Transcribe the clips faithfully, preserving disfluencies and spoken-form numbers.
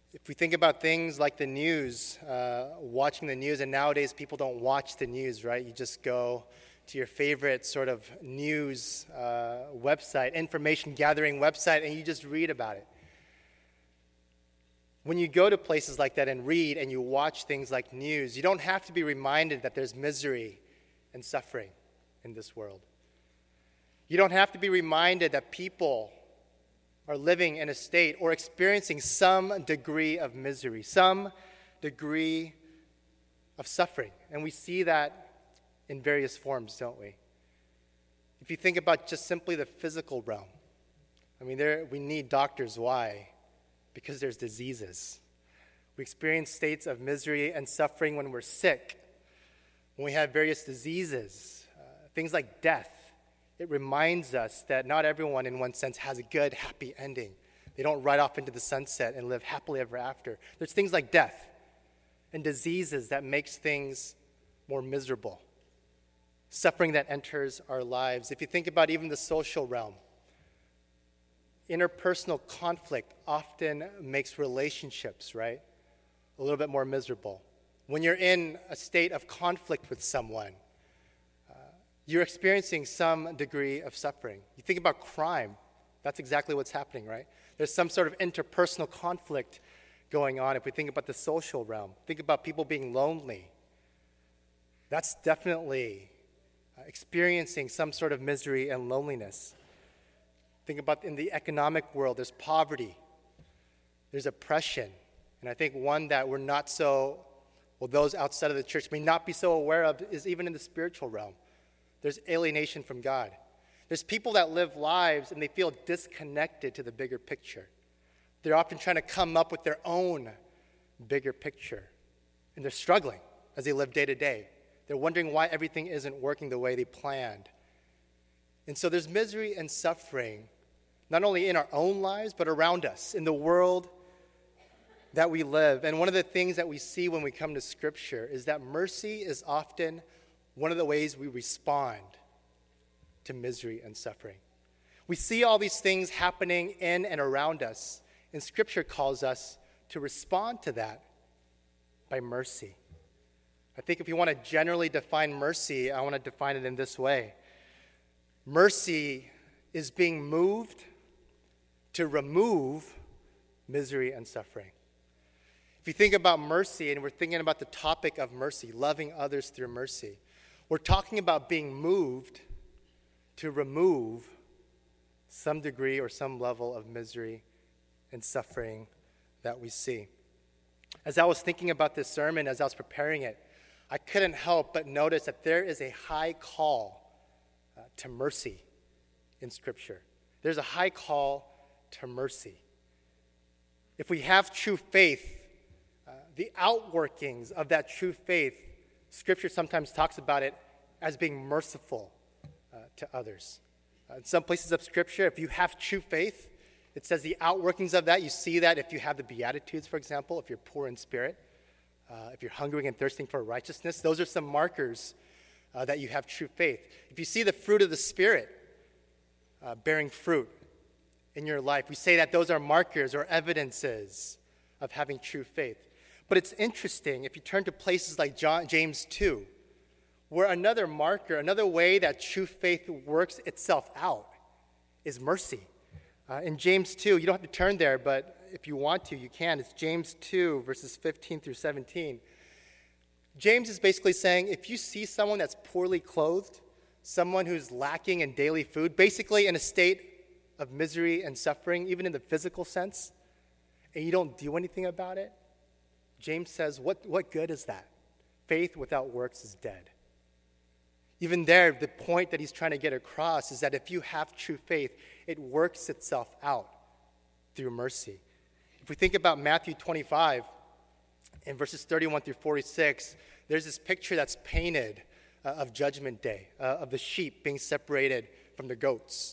If we think about things like the news, uh, watching the news, and nowadays people don't watch the news, right? You just go to your favorite sort of news uh, website, information gathering website, and you just read about it. When you go to places like that and read and you watch things like news, you don't have to be reminded that there's misery and suffering in this world. You don't have to be reminded that people are living in a state or experiencing some degree of misery, some degree of suffering. And we see that in various forms, don't we? If you think about just simply the physical realm, I mean, there we need doctors. Why? Because there's diseases. We experience states of misery and suffering when we're sick, when we have various diseases, uh, things like death. It reminds us that not everyone, in one sense, has a good, happy ending. They don't ride off into the sunset and live happily ever after. There's things like death and diseases that makes things more miserable. Suffering that enters our lives. If you think about even the social realm, interpersonal conflict often makes relationships, right, a little bit more miserable. When you're in a state of conflict with someone, you're experiencing some degree of suffering. You think about crime, that's exactly what's happening, right? There's some sort of interpersonal conflict going on. If we think about the social realm, think about people being lonely. That's definitely uh, experiencing some sort of misery and loneliness. Think about in the economic world, there's poverty, there's oppression, and I think one that we're not so, well, those outside of the church may not be so aware of is even in the spiritual realm. There's alienation from God. There's people that live lives and they feel disconnected to the bigger picture. They're often trying to come up with their own bigger picture. And they're struggling as they live day to day. They're wondering why everything isn't working the way they planned. And so there's misery and suffering, not only in our own lives, but around us, in the world that we live. And one of the things that we see when we come to Scripture is that mercy is often one of the ways we respond to misery and suffering. We see all these things happening in and around us, and Scripture calls us to respond to that by mercy. I think if you want to generally define mercy, I want to define it in this way. Mercy is being moved to remove misery and suffering. If you think about mercy, and we're thinking about the topic of mercy, loving others through mercy, we're talking about being moved to remove some degree or some level of misery and suffering that we see. As I was thinking about this sermon, as I was preparing it, I couldn't help but notice that there is a high call uh, to mercy in Scripture. There's a high call to mercy. If we have true faith, uh, the outworkings of that true faith, Scripture sometimes talks about it as being merciful uh, to others. Uh, in some places of Scripture, if you have true faith, it says the outworkings of that, you see that if you have the Beatitudes, for example, if you're poor in spirit, uh, if you're hungering and thirsting for righteousness, those are some markers uh, that you have true faith. If you see the fruit of the Spirit uh, bearing fruit in your life, we say that those are markers or evidences of having true faith. But it's interesting, if you turn to places like John, James two, where another marker, another way that true faith works itself out is mercy. Uh, in James two, you don't have to turn there, but if you want to, you can. It's James two, verses fifteen through seventeen. James is basically saying, if you see someone that's poorly clothed, someone who's lacking in daily food, basically in a state of misery and suffering, even in the physical sense, and you don't do anything about it, James says, what, what good is that? Faith without works is dead. Even there, the point that he's trying to get across is that if you have true faith, it works itself out through mercy. If we think about Matthew twenty-five, in verses thirty-one through forty-six, there's this picture that's painted uh, of Judgment Day, uh, of the sheep being separated from the goats.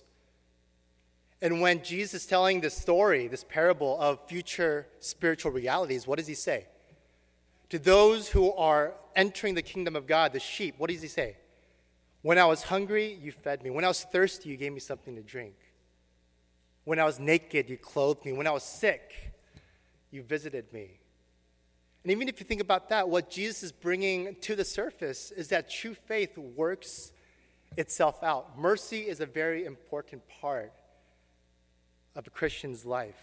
And when Jesus is telling this story, this parable of future spiritual realities, what does he say? To those who are entering the kingdom of God, the sheep, what does he say? When I was hungry, you fed me. When I was thirsty, you gave me something to drink. When I was naked, you clothed me. When I was sick, you visited me. And even if you think about that, what Jesus is bringing to the surface is that true faith works itself out. Mercy is a very important part of a Christian's life.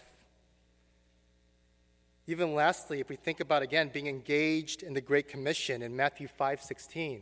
Even lastly, if we think about, again, being engaged in the Great Commission in Matthew five sixteen,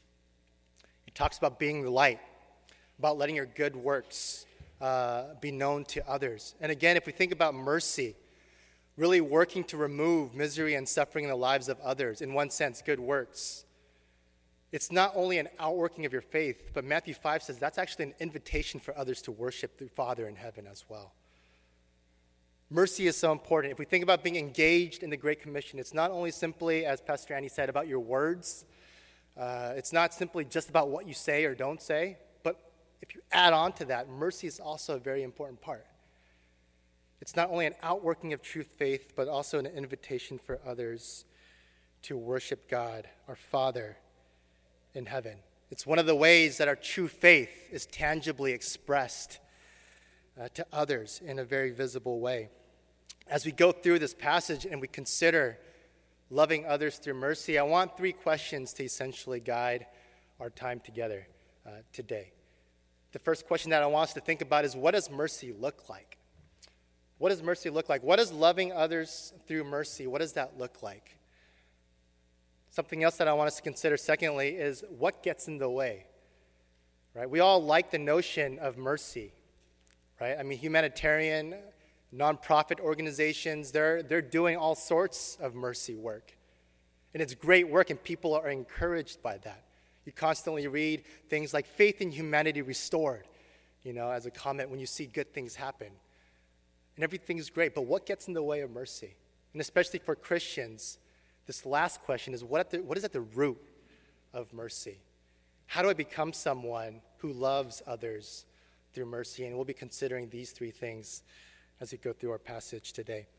it talks about being the light, about letting your good works uh, be known to others. And again, if we think about mercy, really working to remove misery and suffering in the lives of others, in one sense, good works. It's not only an outworking of your faith, but Matthew five says that's actually an invitation for others to worship the Father in heaven as well. Mercy is so important. If we think about being engaged in the Great Commission, it's not only simply, as Pastor Andy said, about your words. Uh, it's not simply just about what you say or don't say, but if you add on to that, mercy is also a very important part. It's not only an outworking of true faith, but also an invitation for others to worship God, our Father in heaven. It's one of the ways that our true faith is tangibly expressed uh, to others in a very visible way. As we go through this passage and we consider loving others through mercy, I want three questions to essentially guide our time together uh, today. The first question that I want us to think about is, what does mercy look like? What does mercy look like? What does loving others through mercy, what does that look like? Something else that I want us to consider, secondly, is what gets in the way, right? We all like the notion of mercy, right? I mean, humanitarian, nonprofit organizations, they're, they're doing all sorts of mercy work. And it's great work, and people are encouraged by that. You constantly read things like faith in humanity restored, you know, as a comment when you see good things happen. And everything's great, but what gets in the way of mercy? And especially for Christians, this last question is, what, at the, what is at the root of mercy? How do I become someone who loves others through mercy? And we'll be considering these three things as we go through our passage today.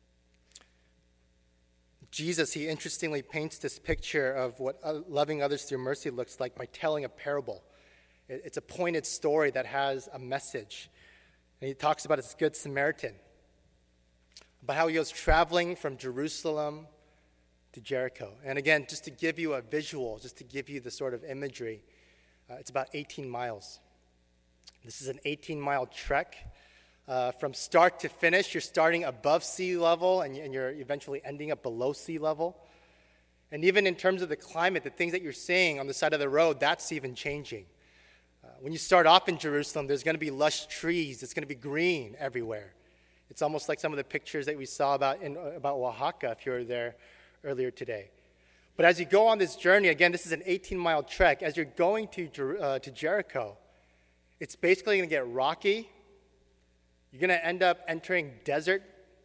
Jesus, he interestingly paints this picture of what loving others through mercy looks like by telling a parable. It's a pointed story that has a message. And he talks about his Good Samaritan, about how he was traveling from Jerusalem to Jericho. And again, just to give you a visual, just to give you the sort of imagery, uh, it's about eighteen miles. This is an eighteen-mile trek. Uh, from start to finish, you're starting above sea level, and, and you're eventually ending up below sea level. And even in terms of the climate, the things that you're seeing on the side of the road, that's even changing. Uh, when you start off in Jerusalem, there's going to be lush trees. It's going to be green everywhere. It's almost like some of the pictures that we saw about in, about Oaxaca, if you were there earlier today. But as you go on this journey, again, this is an eighteen-mile trek. As you're going to, uh, to Jericho, it's basically going to get rocky. You're going to end up entering desert.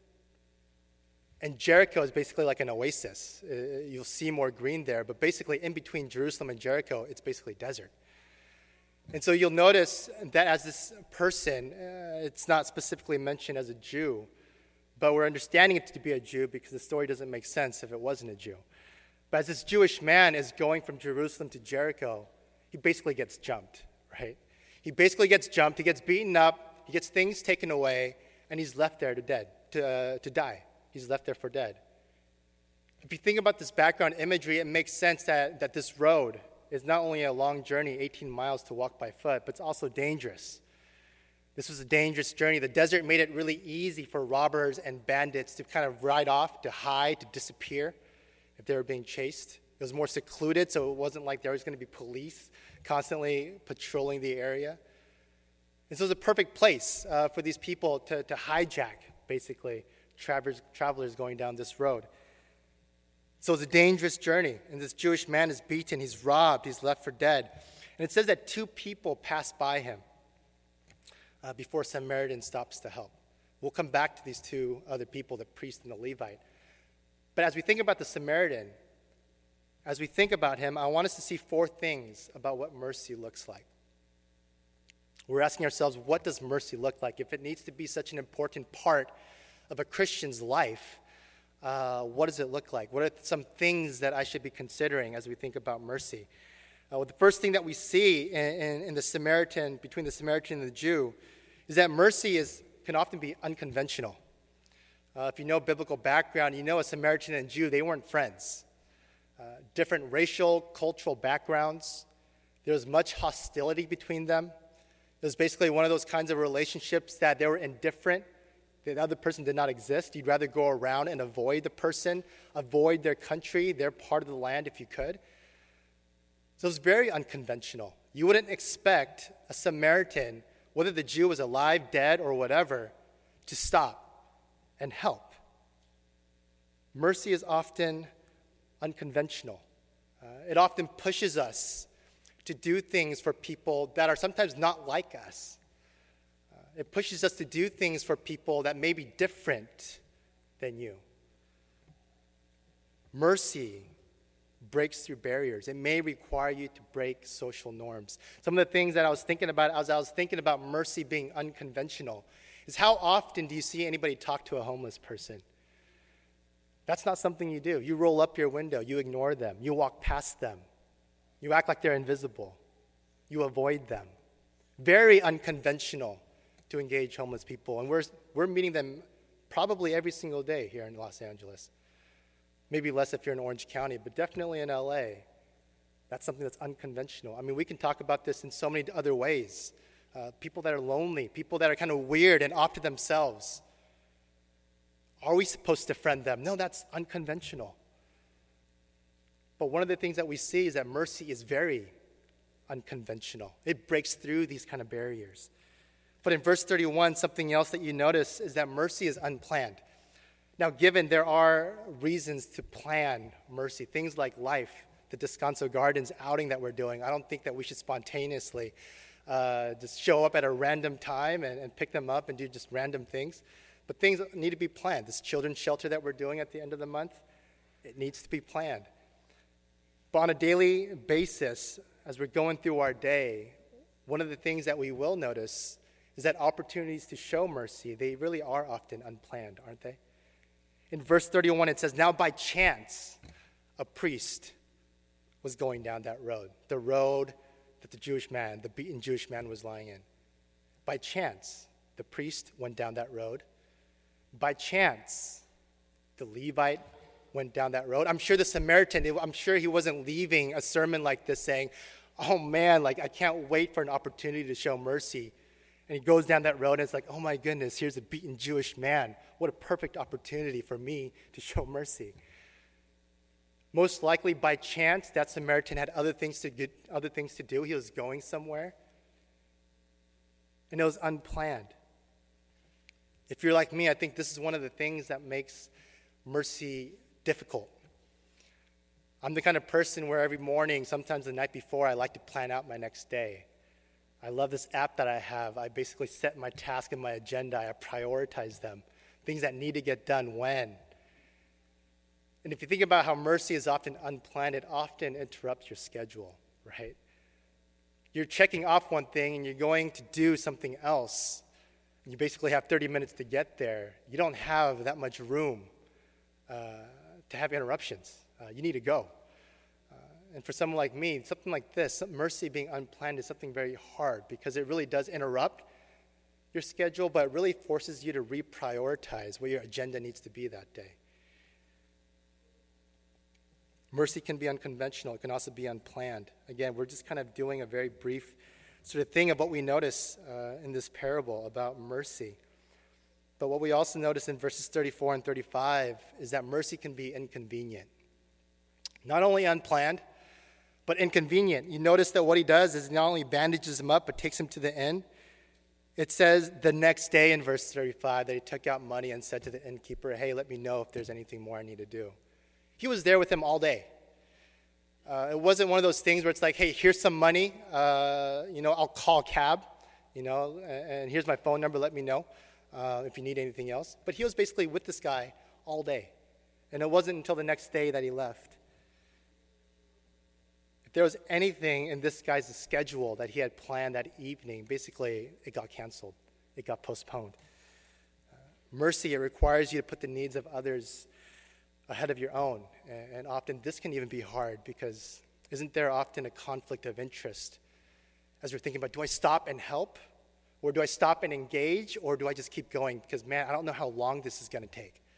And Jericho is basically like an oasis. Uh, you'll see more green there. But basically, in between Jerusalem and Jericho, it's basically desert. And so you'll notice that as this person, uh, it's not specifically mentioned as a Jew, but we're understanding it to be a Jew because the story doesn't make sense if it wasn't a Jew. But as this Jewish man is going from Jerusalem to Jericho, he basically gets jumped, right? He basically gets jumped, he gets beaten up, he gets things taken away, and he's left there to dead, to, uh, to die. He's left there for dead. If you think about this background imagery, it makes sense that, that this road is not only a long journey, eighteen miles to walk by foot, but it's also dangerous. This was a dangerous journey. The desert made it really easy for robbers and bandits to kind of ride off, to hide, to disappear if they were being chased. It was more secluded, so it wasn't like there was going to be police constantly patrolling the area. And so it was a perfect place uh, for these people to, to hijack, basically, travelers, travelers going down this road. So it's a dangerous journey, and this Jewish man is beaten, he's robbed, he's left for dead. And it says that two people pass by him uh, before a Samaritan stops to help. We'll come back to these two other people, the priest and the Levite. But as we think about the Samaritan, as we think about him, I want us to see four things about what mercy looks like. We're asking ourselves, what does mercy look like? If it needs to be such an important part of a Christian's life, uh, what does it look like? What are some things that I should be considering as we think about mercy? Uh, well, the first thing that we see in, in, in the Samaritan, between the Samaritan and the Jew, is that mercy is can often be unconventional. Uh, if you know biblical background, you know a Samaritan and Jew, they weren't friends. Uh, different racial, cultural backgrounds. There was much hostility between them. It was basically one of those kinds of relationships that they were indifferent. The other person did not exist. You'd rather go around and avoid the person, avoid their country, their part of the land if you could. So it was very unconventional. You wouldn't expect a Samaritan, whether the Jew was alive, dead, or whatever, to stop and help. Mercy is often unconventional. Uh, it often pushes us to do things for people that are sometimes not like us. Uh, it pushes us to do things for people that may be different than you. Mercy breaks through barriers. It may require you to break social norms. Some of the things that I was thinking about as I was thinking about mercy being unconventional is how often do you see anybody talk to a homeless person? That's not something you do. You roll up your window. You ignore them. You walk past them. You act like they're invisible. You avoid them. Very unconventional to engage homeless people. And we're, we're meeting them probably every single day here in Los Angeles. Maybe less if you're in Orange County, but definitely in L A. That's something that's unconventional. I mean, we can talk about this in so many other ways. Uh, people that are lonely, people that are kind of weird and off to themselves. Are we supposed to friend them? No, that's unconventional. But one of the things that we see is that mercy is very unconventional. It breaks through these kind of barriers. But in verse thirty-one, something else that you notice is that mercy is unplanned. Now, given there are reasons to plan mercy, things like life, the Descanso Gardens outing that we're doing, I don't think that we should spontaneously uh, just show up at a random time and, and pick them up and do just random things. But things need to be planned. This children's shelter that we're doing at the end of the month, it needs to be planned. But on a daily basis, as we're going through our day, one of the things that we will notice is that opportunities to show mercy, they really are often unplanned, aren't they? In verse thirty-one, it says, now by chance, a priest was going down that road, the road that the Jewish man, the beaten Jewish man was lying in. By chance, the priest went down that road. By chance, the Levite went down that road. I'm sure the Samaritan, I'm sure he wasn't leaving a sermon like this saying, oh man, like I can't wait for an opportunity to show mercy. And he goes down that road and it's like, oh my goodness, here's a beaten Jewish man. What a perfect opportunity for me to show mercy. Most likely by chance, that Samaritan had other things to get, other things to do. He was going somewhere. And it was unplanned. If you're like me, I think this is one of the things that makes mercy difficult. I'm the kind of person where every morning, sometimes the night before, I like to plan out my next day. I love this app that I have. I basically set my task and my agenda. I prioritize them. Things that need to get done when. And if you think about how mercy is often unplanned, it often interrupts your schedule, right? You're checking off one thing and you're going to do something else. You basically have thirty minutes to get there. You don't have that much room uh, to have interruptions. Uh, you need to go. Uh, and for someone like me, something like this, mercy being unplanned is something very hard because it really does interrupt your schedule, but it really forces you to reprioritize what your agenda needs to be that day. Mercy can be unconventional. It can also be unplanned. Again, we're just kind of doing a very brief sort of thing of what we notice uh, in this parable about mercy. But what we also notice in verses thirty-four and thirty-five is that mercy can be inconvenient. Not only unplanned, but inconvenient. You notice that what he does is not only bandages him up, but takes him to the inn. It says the next day in verse thirty-five that he took out money and said to the innkeeper, hey, let me know if there's anything more I need to do. He was there with him all day. Uh, it wasn't one of those things where it's like, hey, here's some money, uh, you know, I'll call a cab, you know, and, and here's my phone number, let me know uh, if you need anything else. But he was basically with this guy all day. And it wasn't until the next day that he left. If there was anything in this guy's schedule that he had planned that evening, basically it got canceled. It got postponed. Uh, mercy, it requires you to put the needs of others ahead of your own. And, and often this can even be hard because isn't there often a conflict of interest as we're thinking about, do I stop and help? Or do I stop and engage? Or do I just keep going? Because, man, I don't know how long this is going to take.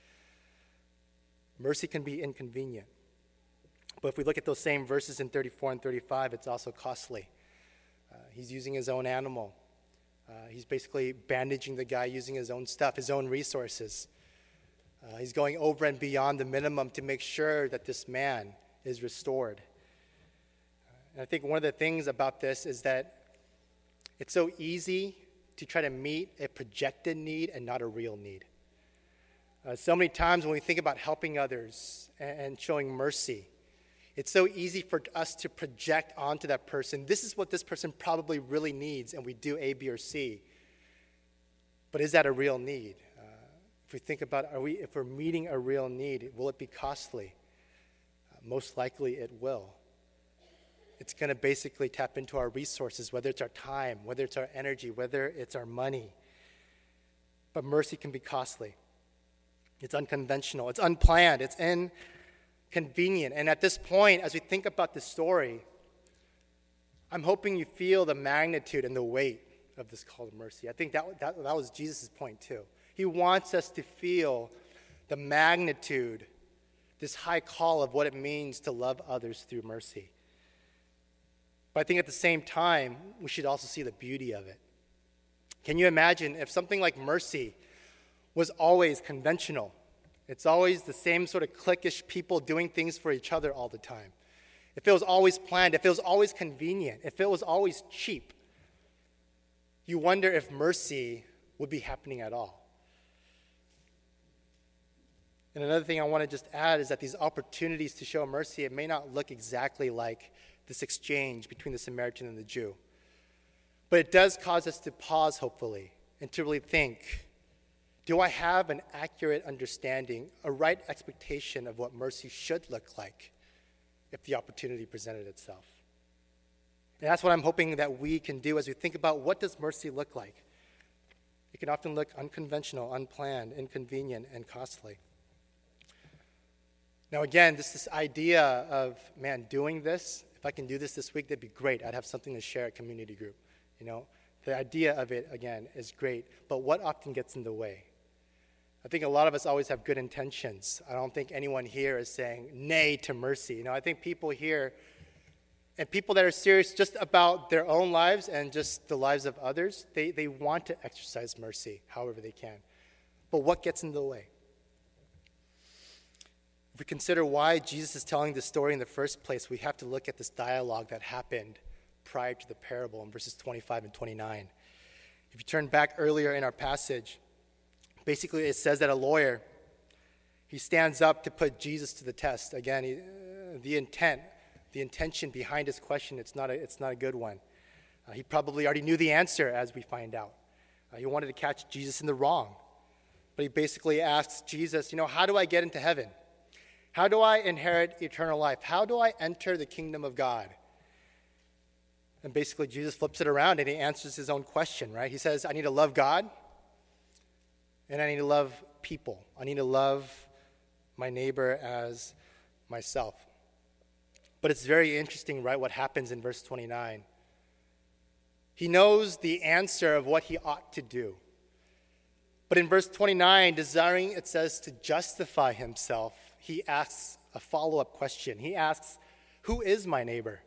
Mercy can be inconvenient. But if we look at those same verses in thirty-four and thirty-five, it's also costly. Uh, he's using his own animal. Uh, he's basically bandaging the guy using his own stuff, his own resources. Uh, he's going over and beyond the minimum to make sure that this man is restored. Uh, and I think one of the things about this is that it's so easy to try to meet a projected need and not a real need. Uh, so many times when we think about helping others and, and showing mercy, it's so easy for us to project onto that person, this is what this person probably really needs, and we do A, B, or C. But is that a real need? Uh, if we think about, are we, if we're meeting a real need, will it be costly? Uh, most likely it will. It's going to basically tap into our resources, whether it's our time, whether it's our energy, whether it's our money. But mercy can be costly. It's unconventional. It's unplanned. It's inconvenient. And at this point, as we think about this story, I'm hoping you feel the magnitude and the weight of this call to mercy. I think that, that, that was Jesus' point too. He wants us to feel the magnitude, this high call of what it means to love others through mercy. But I think at the same time, we should also see the beauty of it. Can you imagine if something like mercy was always conventional? It's always the same sort of cliquish people doing things for each other all the time. If it was always planned, if it was always convenient, if it was always cheap, you wonder if mercy would be happening at all. And another thing I want to just add is that these opportunities to show mercy, it may not look exactly like this exchange between the Samaritan and the Jew. But it does cause us to pause, hopefully, and to really think, do I have an accurate understanding, a right expectation of what mercy should look like if the opportunity presented itself? And that's what I'm hoping that we can do as we think about what does mercy look like. It can often look unconventional, unplanned, inconvenient, and costly. Now again, this, this idea of, man, doing this, if I can do this this week, that'd be great. I'd have something to share at community group. You know, the idea of it, again, is great. But what often gets in the way? I think a lot of us always have good intentions. I don't think anyone here is saying nay to mercy. You know, I think people here, and people that are serious just about their own lives and just the lives of others, they, they want to exercise mercy however they can. But what gets in the way? If we consider why Jesus is telling this story in the first place, we have to look at this dialogue that happened prior to the parable in verses twenty-five and twenty-nine. If you turn back earlier in our passage, basically it says that a lawyer, he stands up to put Jesus to the test. Again, he, uh, the intent, the intention behind his question, it's not a, it's not a good one. Uh, he probably already knew the answer, as we find out. Uh, he wanted to catch Jesus in the wrong. But he basically asks Jesus, you know, how do I get into heaven? How do I inherit eternal life? How do I enter the kingdom of God? And basically Jesus flips it around and he answers his own question, right? He says, I need to love God and I need to love people. I need to love my neighbor as myself. But it's very interesting, right, what happens in verse twenty-nine. He knows the answer of what he ought to do. But in verse twenty-nine, desiring, it says, to justify himself, he asks a follow-up question. He asks, who is my neighbor?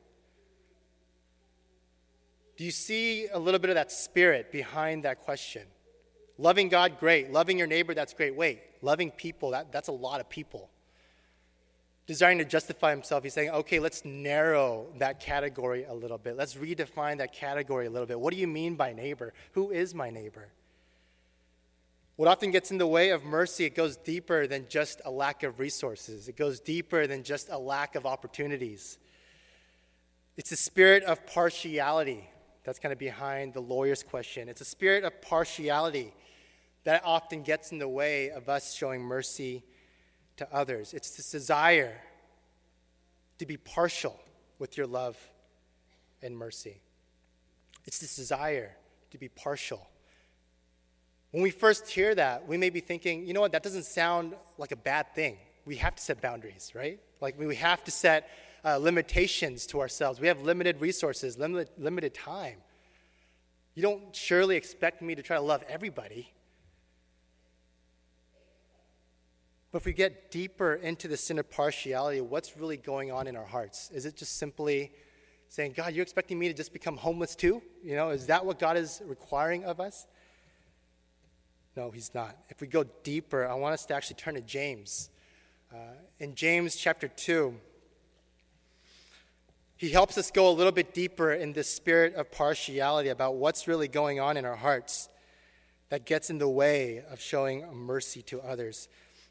Do you see a little bit of that spirit behind that question? Loving God, great. Loving your neighbor, that's great. Wait, loving people, that, that's a lot of people. Desiring to justify himself, he's saying, okay, let's narrow that category a little bit. Let's redefine that category a little bit. What do you mean by neighbor? Who is my neighbor? What often gets in the way of mercy, it goes deeper than just a lack of resources. It goes deeper than just a lack of opportunities. It's a spirit of partiality that's kind of behind the lawyer's question. It's a spirit of partiality that often gets in the way of us showing mercy to others. It's this desire to be partial with your love and mercy. It's this desire to be partial. When we first hear that, we may be thinking, you know what, that doesn't sound like a bad thing. We have to set boundaries, right? Like we have to set uh, limitations to ourselves. We have limited resources, limited, limited time. You don't surely expect me to try to love everybody. But if we get deeper into the sin of partiality, what's really going on in our hearts? Is it just simply saying, God, you're expecting me to just become homeless too? You know, is that what God is requiring of us? No, he's not. If we go deeper, I want us to actually turn to James. Uh, in James chapter two, he helps us go a little bit deeper in this spirit of partiality about what's really going on in our hearts that gets in the way of showing mercy to others.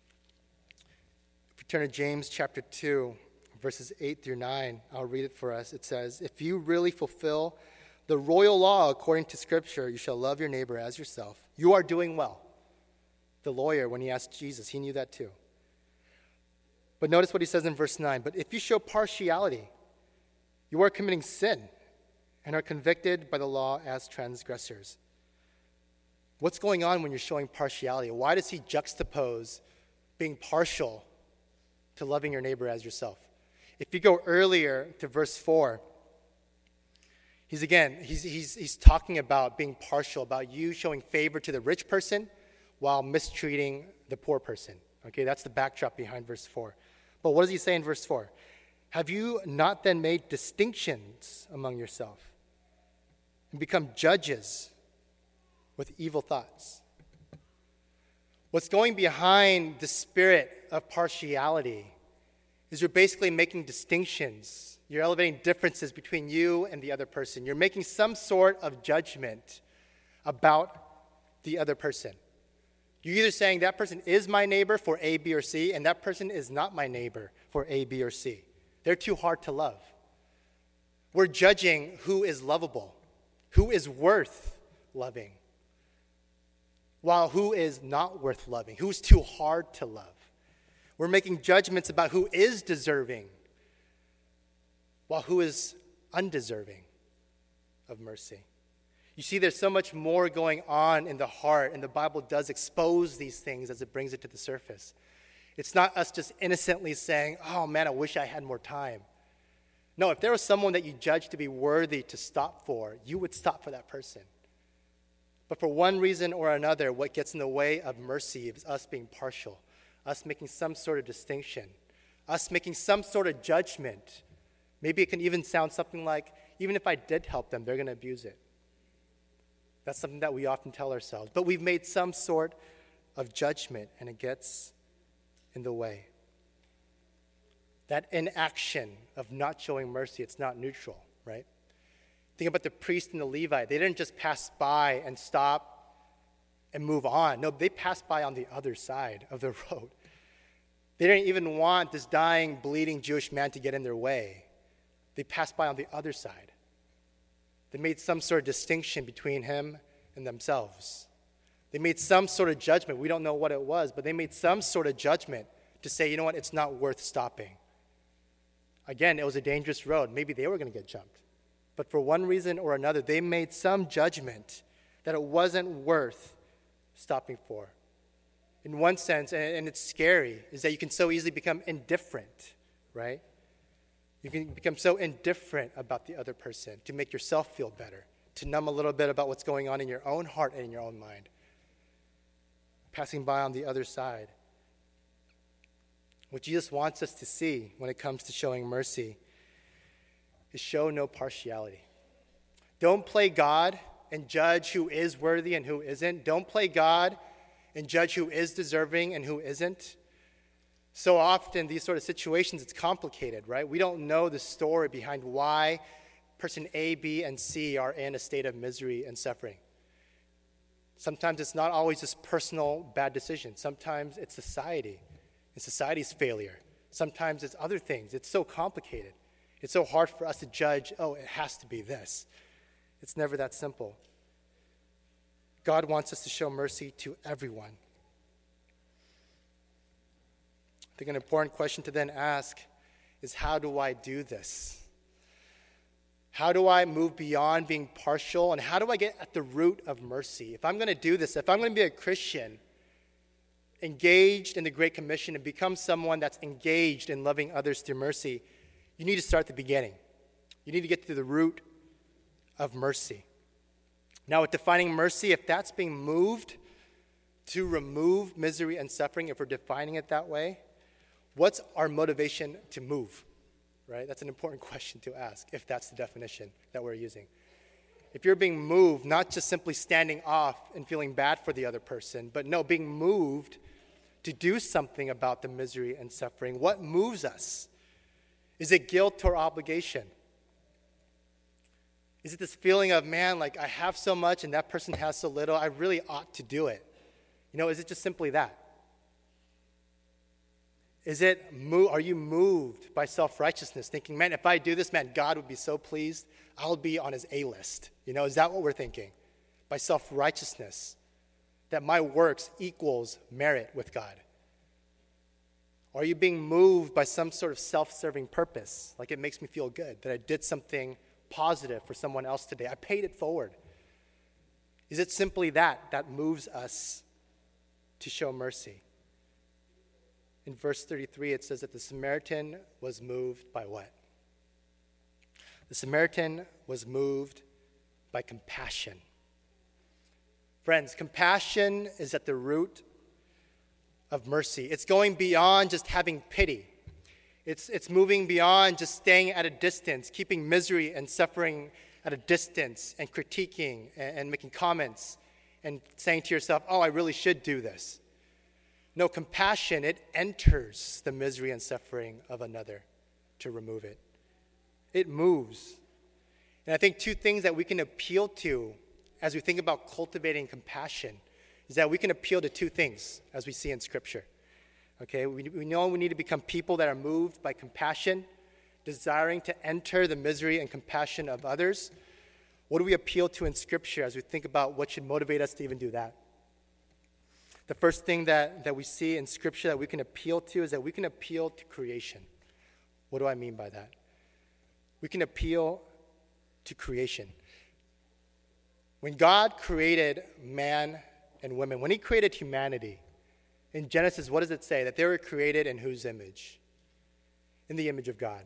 If we turn to James chapter two, verses eight through nine, I'll read it for us. It says, if you really fulfill the royal law according to Scripture, you shall love your neighbor as yourself. You are doing well. The lawyer, when he asked Jesus, he knew that too. But notice what he says in verse nine. But if you show partiality, you are committing sin and are convicted by the law as transgressors. What's going on when you're showing partiality? Why does he juxtapose being partial to loving your neighbor as yourself? If you go earlier to verse four, he's again, he's, he's, he's talking about being partial, about you showing favor to the rich person while mistreating the poor person. Okay, that's the backdrop behind verse four. But what does he say in verse four? Have you not then made distinctions among yourself and become judges with evil thoughts? What's going behind the spirit of partiality is you're basically making distinctions. You're elevating differences between you and the other person. You're making some sort of judgment about the other person. You're either saying that person is my neighbor for A, B, or C, and that person is not my neighbor for A, B, or C. They're too hard to love. We're judging who is lovable, who is worth loving, while who is not worth loving, who's too hard to love. We're making judgments about who is deserving, while who is undeserving of mercy. You see, there's so much more going on in the heart, and the Bible does expose these things as it brings it to the surface. It's not us just innocently saying, oh man, I wish I had more time. No, if there was someone that you judged to be worthy to stop for, you would stop for that person. But for one reason or another, what gets in the way of mercy is us being partial, us making some sort of distinction, us making some sort of judgment. Maybe it can even sound something like, even if I did help them, they're going to abuse it. That's something that we often tell ourselves. But we've made some sort of judgment, and it gets in the way. That inaction of not showing mercy, it's not neutral, right? Think about the priest and the Levite. They didn't just pass by and stop and move on. No, they passed by on the other side of the road. They didn't even want this dying, bleeding Jewish man to get in their way. They passed by on the other side. They made some sort of distinction between him and themselves. They made some sort of judgment. We don't know what it was, but they made some sort of judgment to say, you know what, it's not worth stopping. Again, it was a dangerous road. Maybe they were going to get jumped. But for one reason or another, they made some judgment that it wasn't worth stopping for. In one sense, and it's scary, is that you can so easily become indifferent, right? You can become so indifferent about the other person to make yourself feel better, to numb a little bit about what's going on in your own heart and in your own mind. Passing by on the other side. What Jesus wants us to see when it comes to showing mercy is show no partiality. Don't play God and judge who is worthy and who isn't. Don't play God and judge who is deserving and who isn't. So often, these sort of situations, it's complicated, right? We don't know the story behind why person A, B, and C are in a state of misery and suffering. Sometimes it's not always just personal bad decisions. Sometimes it's society and society's failure. Sometimes it's other things. It's so complicated. It's so hard for us to judge, oh, it has to be this. It's never that simple. God wants us to show mercy to everyone. I think an important question to then ask is, how do I do this? How do I move beyond being partial, and how do I get at the root of mercy? If I'm going to do this, if I'm going to be a Christian, engaged in the Great Commission and become someone that's engaged in loving others through mercy, you need to start at the beginning. You need to get to the root of mercy. Now, with defining mercy, if that's being moved to remove misery and suffering, if we're defining it that way, what's our motivation to move, right? That's an important question to ask, if that's the definition that we're using. If you're being moved, not just simply standing off and feeling bad for the other person, but no, being moved to do something about the misery and suffering, what moves us? Is it guilt or obligation? Is it this feeling of, man, like I have so much and that person has so little, I really ought to do it? You know, is it just simply that? Is it, are you moved by self-righteousness, thinking, man, if I do this, man, God would be so pleased, I'll be on his A-list. You know, is that what we're thinking? By self-righteousness, that my works equals merit with God? Or are you being moved by some sort of self-serving purpose, like it makes me feel good, that I did something positive for someone else today? I paid it forward. Is it simply that that moves us to show mercy? In verse thirty-three, it says that the Samaritan was moved by what? The Samaritan was moved by compassion. Friends, compassion is at the root of mercy. It's going beyond just having pity. It's, it's moving beyond just staying at a distance, keeping misery and suffering at a distance, and critiquing and, and making comments and saying to yourself, oh, I really should do this. No, compassion, it enters the misery and suffering of another to remove it. It moves. And I think two things that we can appeal to as we think about cultivating compassion is that we can appeal to two things as we see in Scripture. Okay, we, we know we need to become people that are moved by compassion, desiring to enter the misery and compassion of others. What do we appeal to in Scripture as we think about what should motivate us to even do that? The first thing that, that we see in Scripture that we can appeal to is that we can appeal to creation. What do I mean by that? We can appeal to creation. When God created man and women, when he created humanity, in Genesis, what does it say? That they were created in whose image? In the image of God.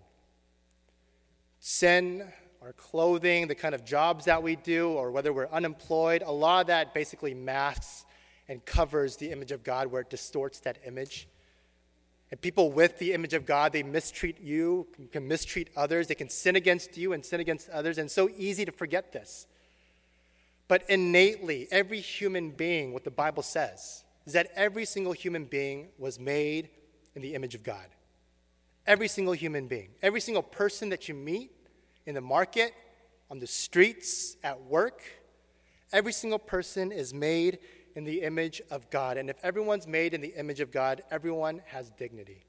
Sin, our clothing, the kind of jobs that we do, or whether we're unemployed, a lot of that basically masks and covers the image of God, where it distorts that image. And people with the image of God, they mistreat you, can mistreat others, they can sin against you and sin against others, and it's so easy to forget this. But innately, every human being, what the Bible says, is that every single human being was made in the image of God. Every single human being. Every single person that you meet in the market, on the streets, at work, every single person is made in the image of God. And if everyone's made in the image of God, everyone has dignity.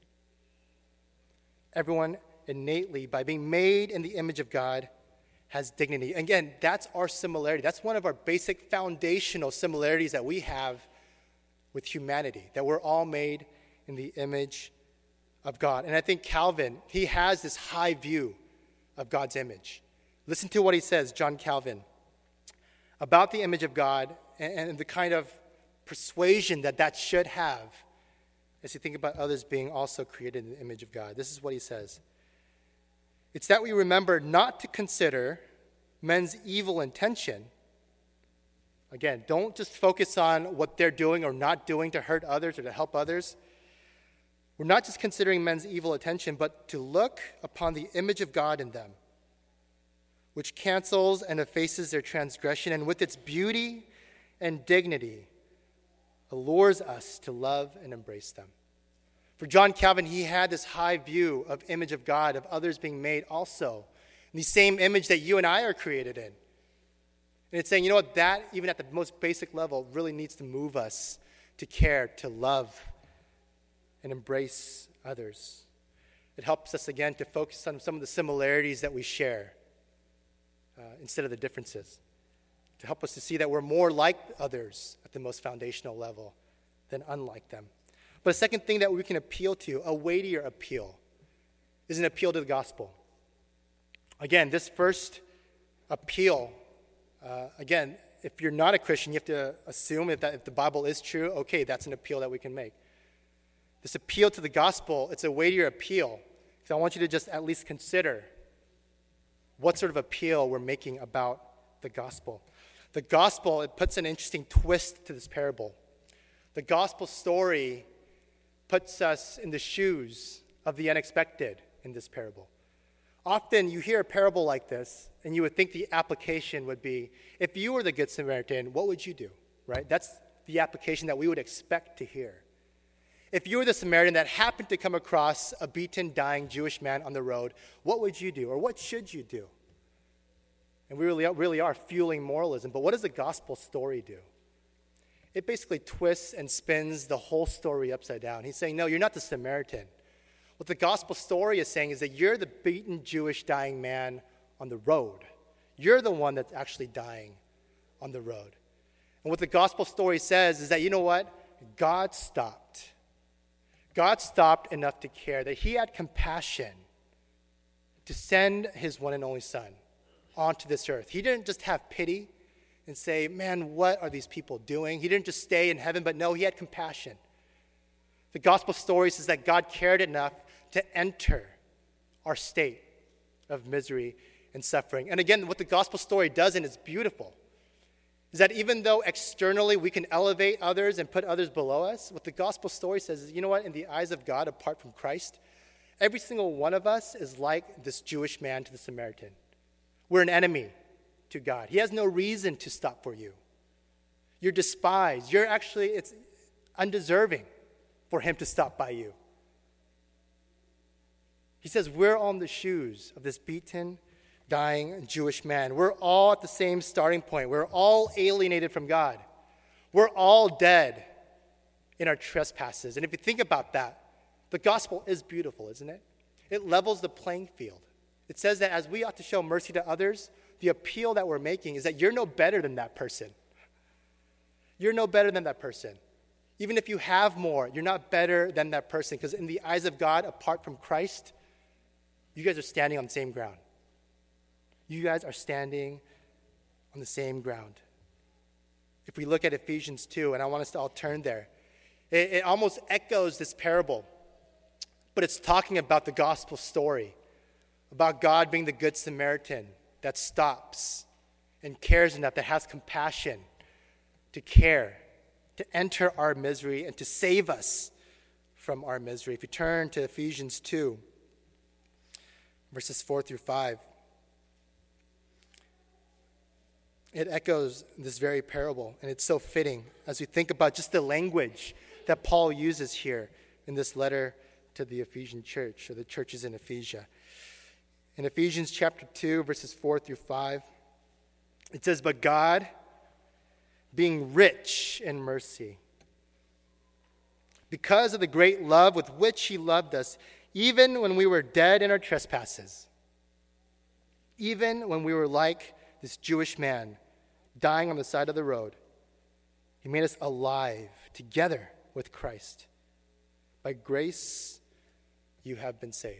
Everyone innately, by being made in the image of God, has dignity. Again, that's our similarity. That's one of our basic foundational similarities that we have with humanity, that we're all made in the image of God. And I think Calvin, he has this high view of God's image. Listen to what he says, John Calvin, about the image of God and, and the kind of persuasion that that should have as you think about others being also created in the image of God. This is what he says. It's that we remember not to consider men's evil intention. Again, don't just focus on what they're doing or not doing to hurt others or to help others. We're not just considering men's evil intention, but to look upon the image of God in them, which cancels and effaces their transgression, and with its beauty and dignity allures us to love and embrace them. For John Calvin, he had this high view of image of God, of others being made also in the same image that you and I are created in. And it's saying, you know what, that, even at the most basic level, really needs to move us to care, to love, and embrace others. It helps us, again, to focus on some of the similarities that we share uh, instead of the differences. To help us to see that we're more like others at the most foundational level than unlike them. But a second thing that we can appeal to, a weightier appeal, is an appeal to the gospel. Again, this first appeal, uh, again, if you're not a Christian, you have to assume if, that, if the Bible is true, okay, that's an appeal that we can make. This appeal to the gospel, it's a weightier appeal. So I want you to just at least consider what sort of appeal we're making about the gospel. The gospel, it puts an interesting twist to this parable. The gospel story puts us in the shoes of the unexpected in this parable. Often you hear a parable like this, and you would think the application would be, if you were the Good Samaritan, what would you do, right? That's the application that we would expect to hear. If you were the Samaritan that happened to come across a beaten, dying Jewish man on the road, what would you do, or what should you do? And we really, really are fueling moralism, but what does the gospel story do? It basically twists and spins the whole story upside down. He's saying, no, you're not the Samaritan. What the gospel story is saying is that you're the beaten Jewish dying man on the road. You're the one that's actually dying on the road. And what the gospel story says is that, you know what? God stopped. God stopped enough to care, that he had compassion to send his one and only son onto this earth. He didn't just have pity and say, man, what are these people doing? He didn't just stay in heaven, but no, he had compassion. The gospel story says that God cared enough to enter our state of misery and suffering. And again, what the gospel story does, and it's beautiful, is that even though externally we can elevate others and put others below us, what the gospel story says is, you know what, in the eyes of God, apart from Christ, every single one of us is like this Jewish man to the Samaritan. We're an enemy to God. He has no reason to stop for you. You're despised. You're actually, it's undeserving for him to stop by you. He says we're on the shoes of this beaten, dying Jewish man. We're all at the same starting point. We're all alienated from God. We're all dead in our trespasses. And if you think about that, the gospel is beautiful, isn't it? It levels the playing field. It says that as we ought to show mercy to others, the appeal that we're making is that you're no better than that person. You're no better than that person. Even if you have more, you're not better than that person, because in the eyes of God, apart from Christ, you guys are standing on the same ground. You guys are standing on the same ground. If we look at Ephesians two, and I want us to all turn there, it, it almost echoes this parable, but it's talking about the gospel story, about God being the Good Samaritan that stops and cares enough, that has compassion to care, to enter our misery and to save us from our misery. If you turn to Ephesians two, verses four through five, it echoes this very parable, and it's so fitting as we think about just the language that Paul uses here in this letter to the Ephesian church, or the churches in Ephesia. In Ephesians chapter two, verses four through five, it says, "But God, being rich in mercy, because of the great love with which he loved us, even when we were dead in our trespasses, even when we were like this Jewish man dying on the side of the road, he made us alive together with Christ. By grace you have been saved."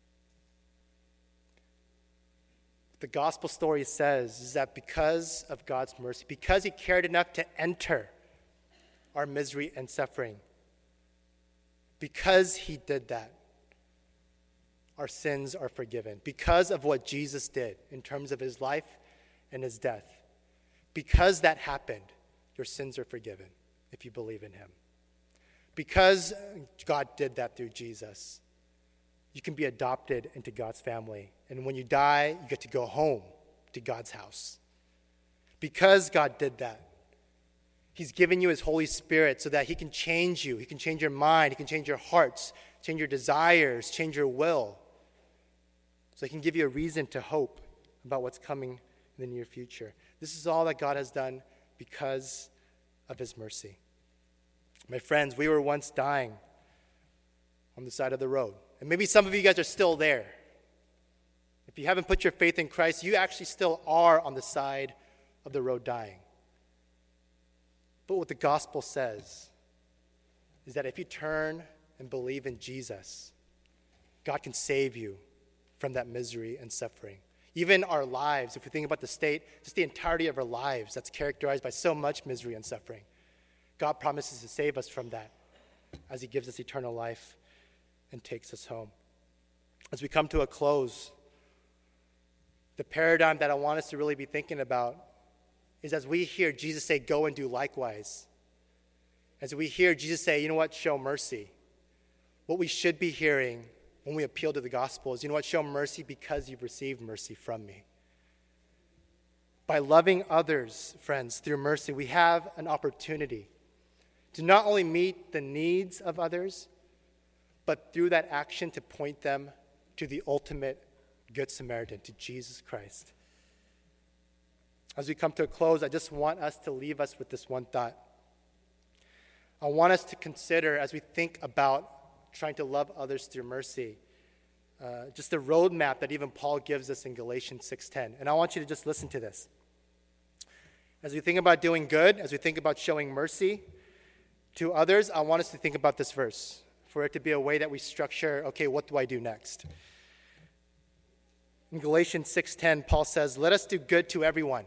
The gospel story says is that because of God's mercy, because he cared enough to enter our misery and suffering, because he did that, our sins are forgiven. Because of what Jesus did in terms of his life and his death, because that happened, your sins are forgiven if you believe in him. Because God did that through Jesus, you can be adopted into God's family. And when you die, you get to go home to God's house. Because God did that, he's given you his Holy Spirit so that he can change you. He can change your mind. He can change your hearts, change your desires, change your will. So he can give you a reason to hope about what's coming in the near future. This is all that God has done because of his mercy. My friends, we were once dying on the side of the road. And maybe some of you guys are still there. If you haven't put your faith in Christ, you actually still are on the side of the road dying. But what the gospel says is that if you turn and believe in Jesus, God can save you from that misery and suffering. Even our lives, if we think about the state, just the entirety of our lives that's characterized by so much misery and suffering, God promises to save us from that as he gives us eternal life and takes us home. As we come to a close, the paradigm that I want us to really be thinking about is as we hear Jesus say, "Go and do likewise," as we hear Jesus say, you know what, show mercy. What we should be hearing when we appeal to the gospel is, you know what, show mercy because you've received mercy from me. By loving others, friends, through mercy, we have an opportunity to not only meet the needs of others, but through that action to point them to the ultimate Good Samaritan, to Jesus Christ. As we come to a close, I just want us to leave us with this one thought. I want us to consider, as we think about trying to love others through mercy, uh, just the roadmap that even Paul gives us in Galatians six ten. And I want you to just listen to this. As we think about doing good, as we think about showing mercy to others, I want us to think about this verse, for it to be a way that we structure, okay, what do I do next? In Galatians six ten, Paul says, let us do good to everyone,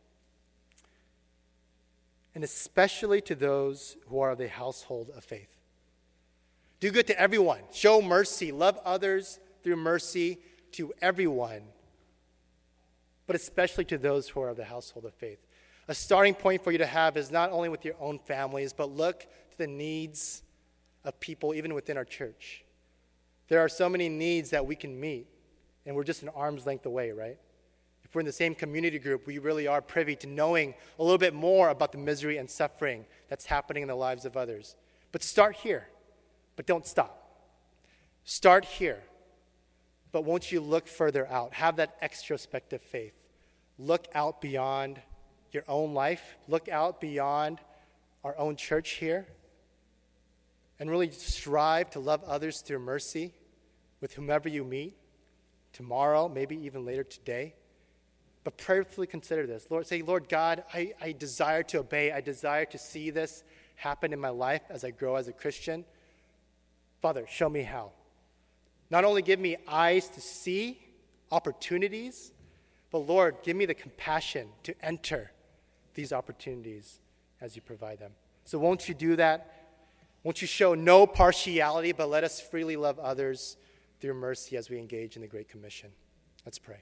and especially to those who are of the household of faith. Do good to everyone. Show mercy. Love others through mercy to everyone, but especially to those who are of the household of faith. A starting point for you to have is not only with your own families, but look to the needs of people even within our church. There are so many needs that we can meet, and we're just an arm's length away, right? If we're in the same community group, we really are privy to knowing a little bit more about the misery and suffering that's happening in the lives of others. But start here, but don't stop. Start here, but won't you look further out? Have that extrospective faith. Look out beyond your own life. Look out beyond our own church here, and really strive to love others through mercy with whomever you meet tomorrow, maybe even later today. But prayerfully consider this. Lord, say, Lord God, I, I desire to obey. I desire to see this happen in my life as I grow as a Christian. Father, show me how. Not only give me eyes to see opportunities, but Lord, give me the compassion to enter these opportunities as you provide them. So won't you do that? Won't you show no partiality, but let us freely love others through mercy as we engage in the Great Commission. Let's pray.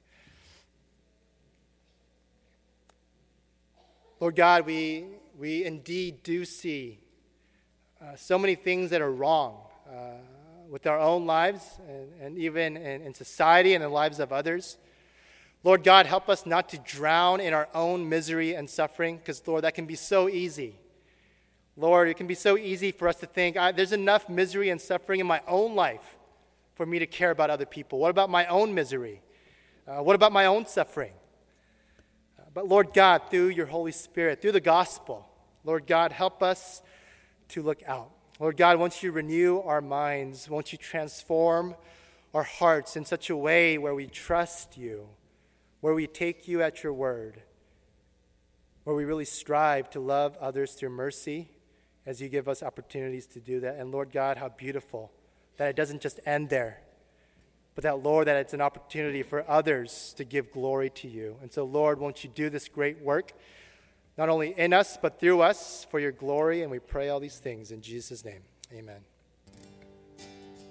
Lord God, we, we indeed do see uh, so many things that are wrong uh, with our own lives and, and even in, in society and the lives of others. Lord God, help us not to drown in our own misery and suffering, because, Lord, that can be so easy. Lord, it can be so easy for us to think, there's enough misery and suffering in my own life for me to care about other people. What about my own misery? Uh, what about my own suffering? Uh, but Lord God, through your Holy Spirit, through the gospel, Lord God, help us to look out. Lord God, won't you renew our minds? Won't you transform our hearts in such a way where we trust you, where we take you at your word, where we really strive to love others through mercy as you give us opportunities to do that. And Lord God, how beautiful that it doesn't just end there, but that, Lord, that it's an opportunity for others to give glory to you. And so, Lord, won't you do this great work, not only in us, but through us for your glory, and we pray all these things in Jesus' name. Amen.